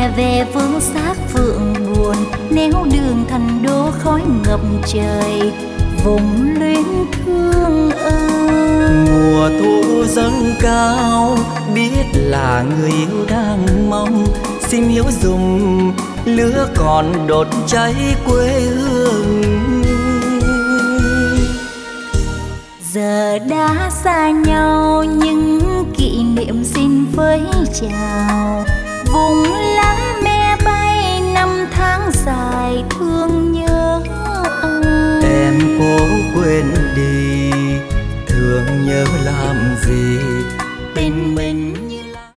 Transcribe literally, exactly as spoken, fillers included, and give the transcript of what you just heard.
hè về vương xác phượng buồn, nếu đường thành đô khói ngập trời, vùng luyến thương ơi. Mùa thu dâng cao, biết là người yêu đang mong, xin hiếu dùng lửa còn đốt cháy quê hương. Giờ đã xa nhau nhưng kỷ niệm xin với chào, vùng